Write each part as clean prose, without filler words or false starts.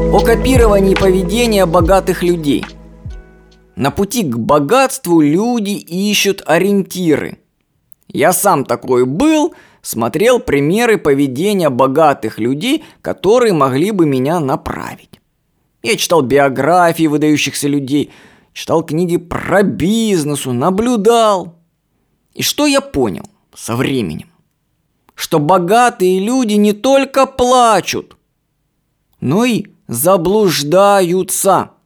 О копировании поведения богатых людей. На пути к богатству люди ищут ориентиры. Я сам такой был, смотрел примеры поведения богатых людей, которые могли бы меня направить. Я читал биографии выдающихся людей, читал книги про бизнес, наблюдал. И что я понял со временем? Что богатые люди не только плачут, но и заблуждаются.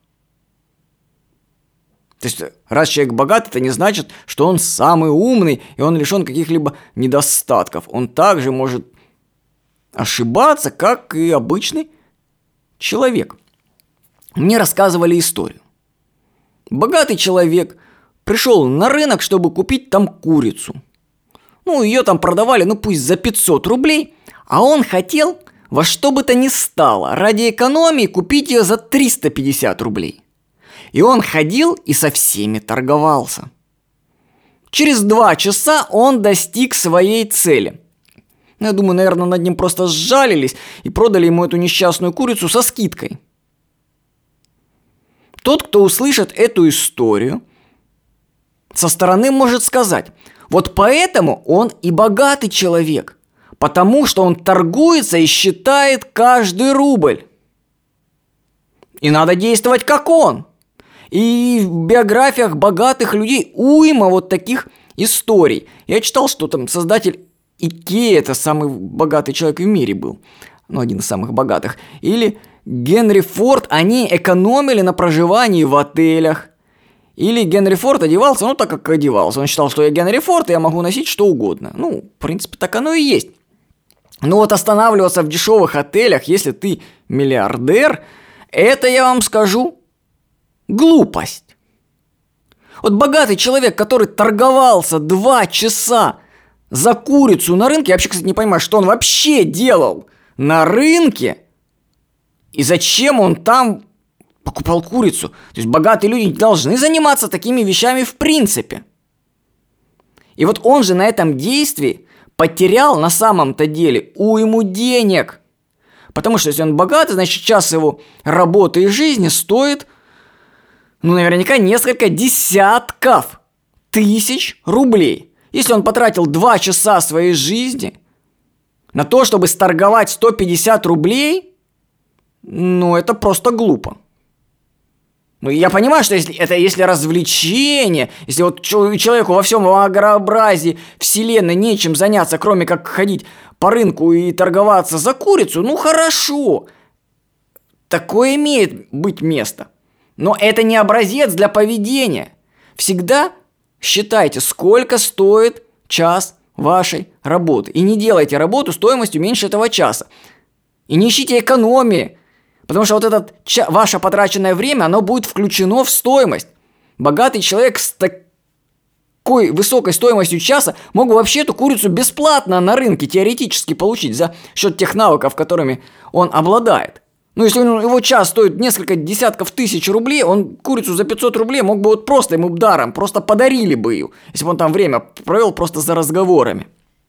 То есть, раз человек богат, это не значит, что он самый умный и он лишен каких-либо недостатков. Он также может ошибаться, как и обычный человек. Мне рассказывали историю. Богатый человек пришел на рынок, чтобы купить там курицу. Ее там продавали, пусть за 500 рублей, а он хотел во что бы то ни стало ради экономии купить ее за 350 рублей. И он ходил и со всеми торговался. Через 2 часа он достиг своей цели. Я думаю, наверное, над ним просто сжалились и продали ему эту несчастную курицу со скидкой. Тот, кто услышит эту историю, со стороны может сказать: вот поэтому он и богатый человек, потому что он торгуется и считает каждый рубль. И надо действовать как он. И в биографиях богатых людей уйма вот таких историй. Я читал, что там создатель Икеи, это самый богатый человек в мире был. Один из самых богатых. Или Генри Форд, они экономили на проживании в отелях. Или Генри Форд одевался, так как одевался. Он считал, что я Генри Форд, и я могу носить что угодно. В принципе, так оно и есть. Но вот останавливаться в дешевых отелях, если ты миллиардер, это, я вам скажу, глупость. Вот богатый человек, который торговался 2 часа за курицу на рынке, я вообще, кстати, не понимаю, что он вообще делал на рынке, и зачем он там покупал курицу. То есть богатые люди не должны заниматься такими вещами в принципе. И вот он же на этом действии потерял на самом-то деле уйму денег. Потому что если он богатый, значит час его работы и жизни стоит, наверняка несколько десятков тысяч рублей. Если он потратил 2 часа своей жизни на то, чтобы сторговать 150 рублей, это просто глупо. Я понимаю, что если развлечение, если вот человеку во всем многообразии вселенной нечем заняться, кроме как ходить по рынку и торговаться за курицу, хорошо. Такое имеет быть место. Но это не образец для поведения. Всегда считайте, сколько стоит час вашей работы. И не делайте работу стоимостью меньше этого часа. И не ищите экономии. Потому что вот это ваше потраченное время, оно будет включено в стоимость. Богатый человек с такой высокой стоимостью часа мог бы вообще эту курицу бесплатно на рынке теоретически получить за счет тех навыков, которыми он обладает. Если его час стоит несколько десятков тысяч рублей, он курицу за 500 рублей мог бы просто ему даром, просто подарили бы ее, если бы он там время провел просто за разговорами.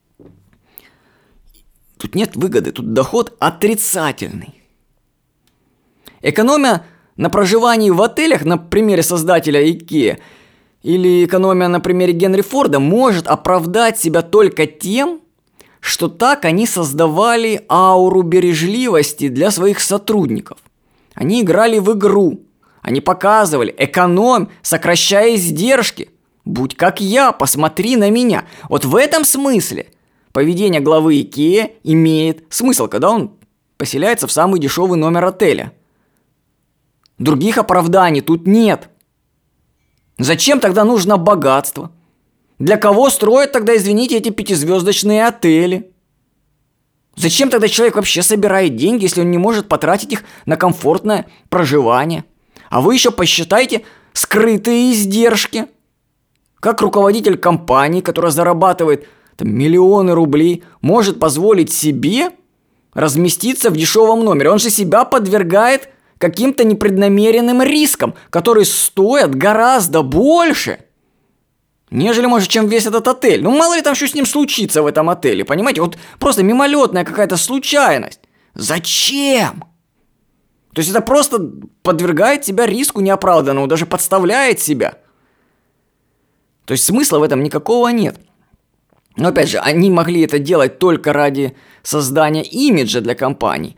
Тут нет выгоды, тут доход отрицательный. Экономия на проживании в отелях, на примере создателя Икеи, или экономия на примере Генри Форда, может оправдать себя только тем, что так они создавали ауру бережливости для своих сотрудников. Они играли в игру, они показывали: экономь, сокращая издержки. Будь как я, посмотри на меня. Вот в этом смысле поведение главы Икеи имеет смысл, когда он поселяется в самый дешевый номер отеля. Других оправданий тут нет. Зачем тогда нужно богатство? Для кого строят тогда, извините, эти 5-звездочные отели? Зачем тогда человек вообще собирает деньги, если он не может потратить их на комфортное проживание? А вы еще посчитайте скрытые издержки. Как руководитель компании, которая зарабатывает миллионы рублей, может позволить себе разместиться в дешевом номере? Он же себя подвергает каким-то непреднамеренным рискам, которые стоят гораздо больше, нежели, может, чем весь этот отель. Мало ли там что с ним случится в этом отеле, понимаете? Вот просто мимолетная какая-то случайность. Зачем? То есть это просто подвергает себя риску неоправданному, даже подставляет себя. То есть смысла в этом никакого нет. Но опять же, они могли это делать только ради создания имиджа для компаний.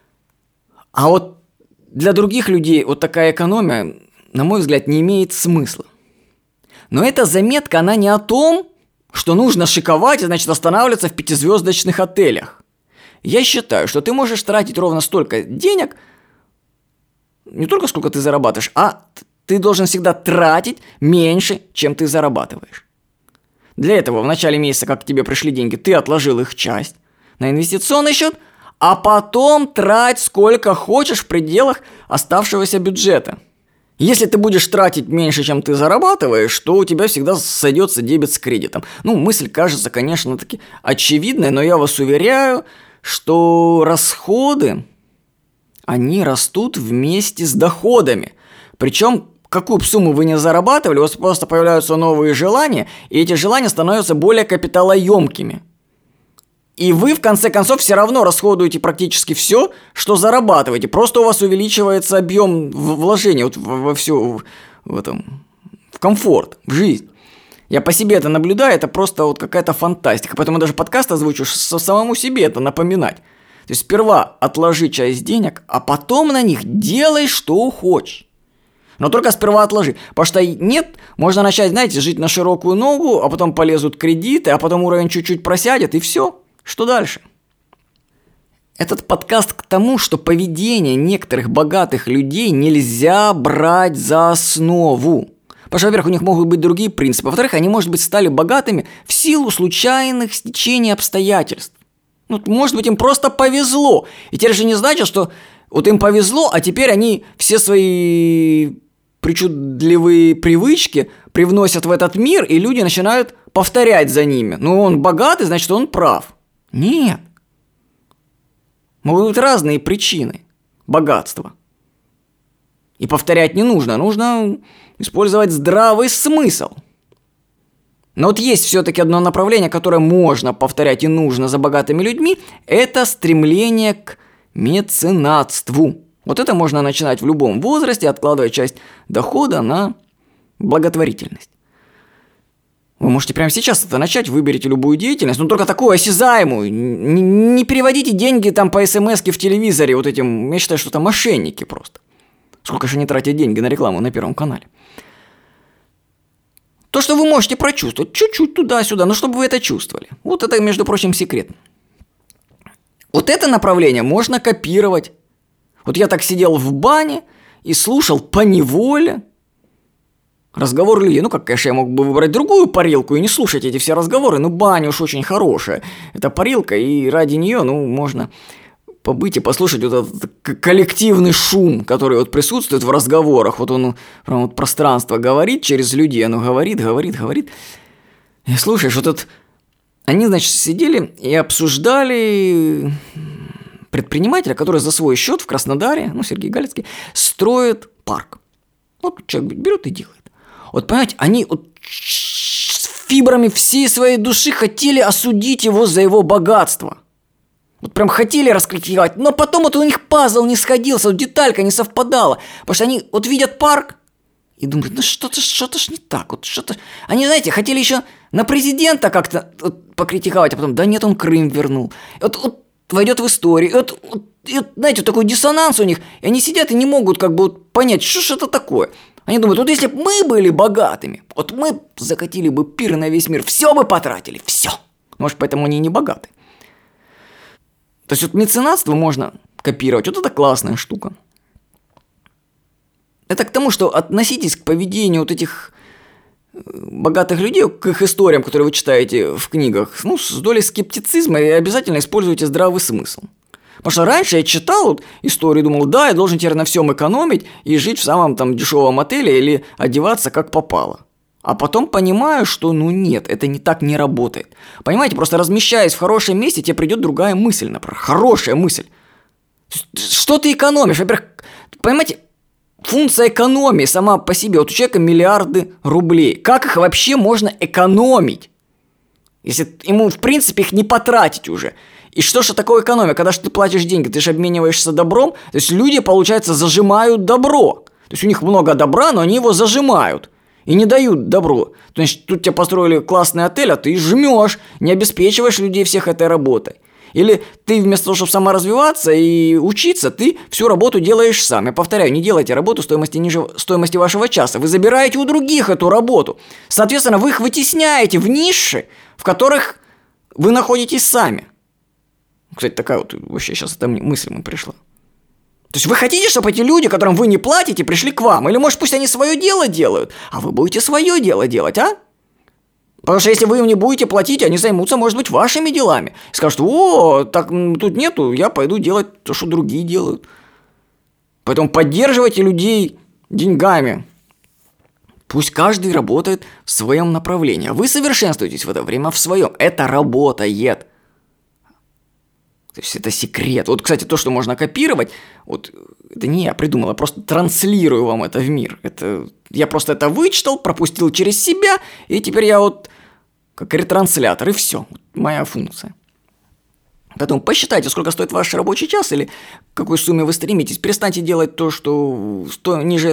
А вот для других людей вот такая экономия, на мой взгляд, не имеет смысла. Но эта заметка, она не о том, что нужно шиковать и, значит, останавливаться в 5-звездочных отелях. Я считаю, что ты можешь тратить ровно столько денег, не только сколько ты зарабатываешь, а ты должен всегда тратить меньше, чем ты зарабатываешь. Для этого в начале месяца, как к тебе пришли деньги, ты отложил их часть на инвестиционный счет, а потом трать сколько хочешь в пределах оставшегося бюджета. Если ты будешь тратить меньше, чем ты зарабатываешь, то у тебя всегда сойдется дебет с кредитом. Мысль кажется, конечно, таки очевидной, но я вас уверяю, что расходы, они растут вместе с доходами. Причем, какую бы сумму вы не зарабатывали, у вас просто появляются новые желания, и эти желания становятся более капиталоемкими. И вы, в конце концов, все равно расходуете практически все, что зарабатываете. Просто у вас увеличивается объем вложений во все, в комфорт, в жизнь. Я по себе это наблюдаю, это просто какая-то фантастика. Поэтому даже подкаст озвучу, самому себе это напоминать. То есть сперва отложи часть денег, а потом на них делай, что хочешь. Но только сперва отложи. Потому что нет, можно начать, жить на широкую ногу, а потом полезут кредиты, а потом уровень чуть-чуть просядет, и все. Что дальше? Этот подкаст к тому, что поведение некоторых богатых людей нельзя брать за основу. Потому что, во-первых, у них могут быть другие принципы. Во-вторых, они, может быть, стали богатыми в силу случайных стечений обстоятельств. Может быть, им просто повезло. И теперь же не значит, что им повезло, а теперь они все свои причудливые привычки привносят в этот мир, и люди начинают повторять за ними. Он богатый, значит, он прав. Нет. Могут быть разные причины богатства. И повторять не нужно. Нужно использовать здравый смысл. Но есть все-таки одно направление, которое можно повторять и нужно за богатыми людьми. Это стремление к меценатству. Это можно начинать в любом возрасте, откладывая часть дохода на благотворительность. Вы можете прямо сейчас это начать, выберите любую деятельность, но только такую осязаемую. Не переводите деньги по смс-ке в телевизоре этим, я считаю, что это мошенники просто. Сколько же они тратят деньги на рекламу на Первом канале. То, что вы можете прочувствовать, чуть-чуть туда-сюда, но чтобы вы это чувствовали. Это, между прочим, секрет. Это направление можно копировать. Я так сидел в бане и слушал поневоле разговор людей. Конечно, я мог бы выбрать другую парилку и не слушать эти все разговоры, но баня уж очень хорошая. Это парилка, и ради нее, можно побыть и послушать этот коллективный шум, который присутствует в разговорах. Он прям пространство говорит через людей, оно говорит. И слушаешь, они, сидели и обсуждали предпринимателя, который за свой счет в Краснодаре, Сергей Галицкий, строит парк. Человек берет и делает. Понимаете, они с фибрами всей своей души хотели осудить его за его богатство. Прям хотели раскритиковать, но потом у них пазл не сходился, деталька не совпадала. Потому что они видят парк и думают, что-то ж не так. Они, хотели еще на президента как-то покритиковать, а потом, да нет, он Крым вернул. Войдет в историю. Такой диссонанс у них. И они сидят и не могут понять, что ж это такое. Они думают, если бы мы были богатыми, мы закатили бы пир на весь мир, все бы потратили, все. Может, поэтому они и не богаты. То есть меценатство можно копировать. Это классная штука. Это к тому, что относитесь к поведению этих богатых людей, к их историям, которые вы читаете в книгах, с долей скептицизма, и обязательно используйте здравый смысл. Потому что раньше я читал историю и думал, да, я должен теперь на всем экономить и жить в самом дешевом отеле или одеваться как попало. А потом понимаю, что нет, это так не работает. Понимаете, просто размещаясь в хорошем месте, тебе придет другая мысль, например, хорошая мысль. Что ты экономишь? Во-первых, понимаете, функция экономии сама по себе, у человека миллиарды рублей. Как их вообще можно экономить? Если ему, в принципе, их не потратить уже. И что же такое экономия? Когда же ты платишь деньги, ты же обмениваешься добром. То есть люди, получается, зажимают добро. То есть у них много добра, но они его зажимают. И не дают добро. То есть тут тебе построили классный отель, а ты жмешь, не обеспечиваешь людей всех этой работой. Или ты вместо того, чтобы саморазвиваться и учиться, ты всю работу делаешь сам. Я повторяю, не делайте работу стоимости ниже стоимости вашего часа. Вы забираете у других эту работу. Соответственно, вы их вытесняете в ниши, в которых вы находитесь сами. Кстати, такая вот вообще сейчас эта мысль мне пришла. То есть вы хотите, чтобы эти люди, которым вы не платите, пришли к вам? Или, может, пусть они свое дело делают, а вы будете свое дело делать, а? Потому что если вы им не будете платить, они займутся, может быть, вашими делами. И скажут: о, так тут нету, я пойду делать то, что другие делают. Поэтому поддерживайте людей деньгами. Пусть каждый работает в своем направлении. А вы совершенствуетесь в это время в своем. Это работает. То есть это секрет. Вот, кстати, то, что можно копировать, вот это не я придумал, я просто транслирую вам это в мир. Я просто это вычитал, пропустил через себя, и теперь я вот как ретранслятор, и все. Вот моя функция. Поэтому посчитайте, сколько стоит ваш рабочий час, или к какой сумме вы стремитесь. Перестаньте делать то, что ниже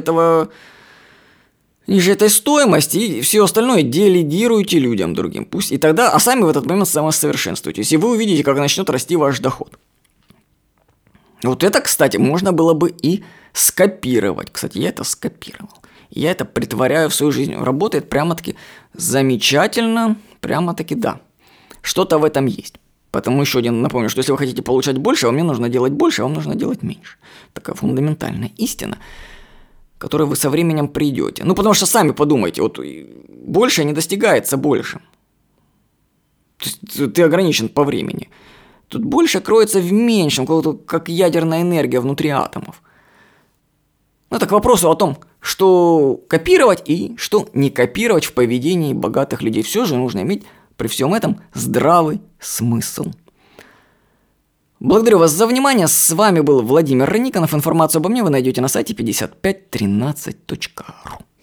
этой стоимости, и все остальное делегируйте людям другим. Пусть и тогда, а сами в этот момент самосовершенствуйтесь, и вы увидите, как начнет расти ваш доход. Вот это, кстати, можно было бы и скопировать. Кстати, я это скопировал. Я это притворяю в свою жизнь. Работает прямо-таки замечательно. Прямо-таки да. Что-то в этом есть. Поэтому еще один напомню, что если вы хотите получать больше, вам не нужно делать больше, а вам нужно делать меньше. Такая фундаментальная истина, к которой вы со временем придете. Ну, потому что сами подумайте, вот больше не достигается больше. То есть ты ограничен по времени. Тут больше кроется в меньшем, как ядерная энергия внутри атомов. Ну, это к вопросу о том, что копировать и что не копировать в поведении богатых людей. Все же нужно иметь при всем этом здравый смысл. Благодарю вас за внимание. С вами был Владимир Рыниконов. Информацию обо мне вы найдете на сайте 5513.ru.